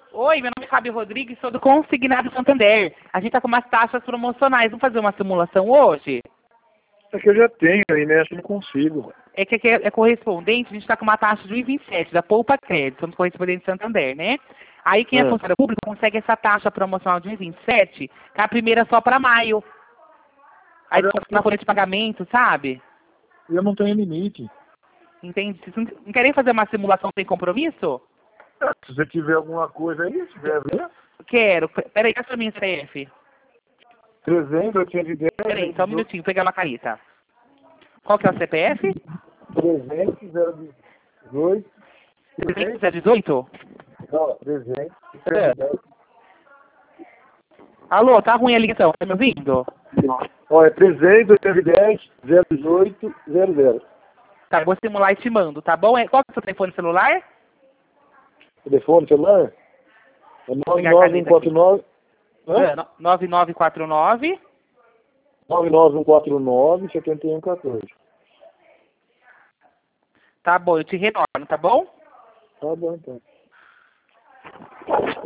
Oi, meu nome é Fábio Rodrigues, sou do Consignado Santander. A gente tá com umas taxas promocionais. Vamos fazer uma simulação hoje? É que eu já tenho aí, né? Acho que não consigo. É que aqui é correspondente, a gente tá com uma taxa de 1,27 da Poupa Crédito, somos correspondentes de Santander, né? Aí quem é funcionário público consegue essa taxa promocional de 1,27, que a primeira só para maio. Aí na folha de pagamento, sabe? Eu não tenho limite. Entende? Vocês não querem fazer uma simulação sem compromisso? Se você tiver alguma coisa aí, se tiver a ver. Quero. Peraí, essa é a minha CPF. 300, 810, Peraí, só um minutinho, pegar uma carita. Qual que é o CPF? 300, 018. 318? Não, 300, É. 010. Alô, tá ruim a ligação, tá me ouvindo? Olha, 300, 810, 018, 00. Tá, vou simular e te mando, tá bom? Qual que é o seu telefone celular? Telefone, celular? É Vou pegar a caneta aqui. 99149. É, 9949. 99149 7114. Tá bom, eu te retorno, tá bom? Tá bom, então.